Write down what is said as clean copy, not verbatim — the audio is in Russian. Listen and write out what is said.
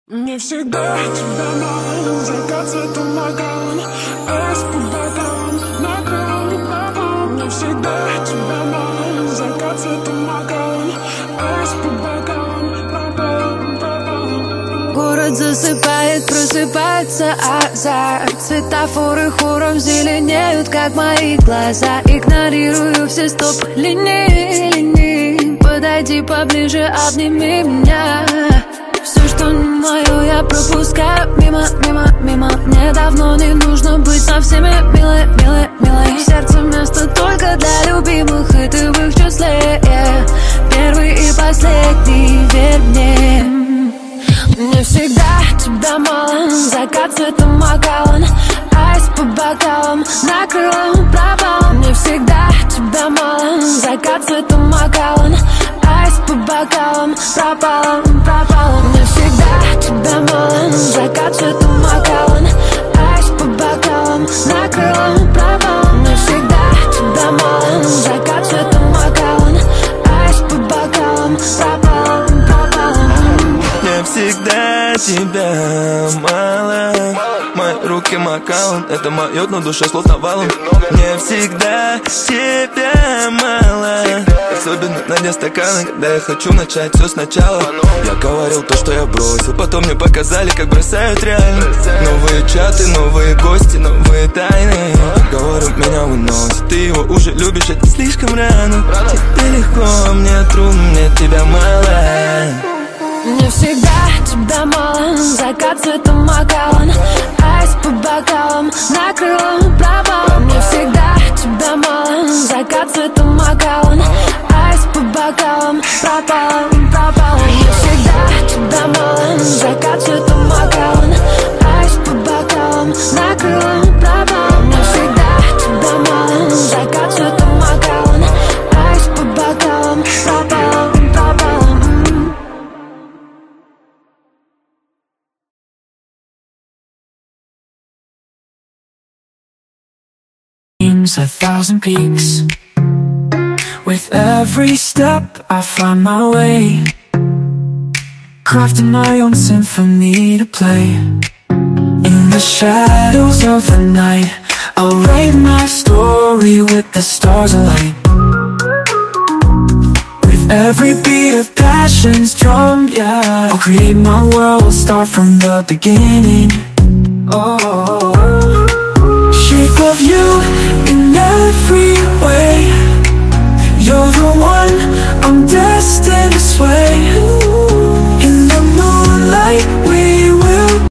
Не всегда тебя мало, закат цветом бокалом, айс по бокалам, накрыл бокалом. Не всегда тебя мало, закат цветом бокалом, айс по бокалам, бокалам. Город засыпает, просыпается азарт. Светофоры хором зеленеют, как мои глаза. Игнорирую все стоп-линии. Подойди поближе, обними меня. Все, что не мое, я пропускаю мимо. Мне давно не нужно быть со всеми милой. В сердце место только для любимых, и ты в их числе. Первый и последний, верь мне. Не всегда тебя мало, закат цветом бокалом, айс по бокалам, накрылом пропалом. Не всегда тебя мало, закат цветом бокалом, айс по бокалам, пропалом. Не всегда тебя мало, закат цветом бокалом, айс по бокалам, накрылом пропалом. Не всегда тебя мало, закат цветом бокалом, айс по бокалам, пропалом. Не всегда тебя мало. Мои руки макалом, это моет на душе словно валом. Не всегда тебя мало, особенно на дне стакана, когда я хочу начать все сначала. Я говорил то, что я бросил, потом мне показали, как бросают реально. Новые чаты, новые гости, новые тайны. Говорю, меня выносит, ты его уже любишь, это слишком рано. Тебе легко, мне трудно, мне тебя мало. Не всегда тебя мало, закат цветом бокалом, айс по бокалам, накрылом пропалом. Не всегда тебя мало, закат цветом бокалом, айс по бокалам, пропалом. Не всегда тебя мало, закат цветом бокалом, айс по бокалам, накрылом пропалом. Не всегда тебя мало, закат цветом бокалом, айс по бокалам, пропалом. A thousand peaks. With every step I find my way, crafting my own symphony to play. In the shadows of the night, I'll write my story with the stars alight. With every beat of passion's drum, yeah, I'll create my world, I'll start from the beginning. Oh, shape of you in every way. You're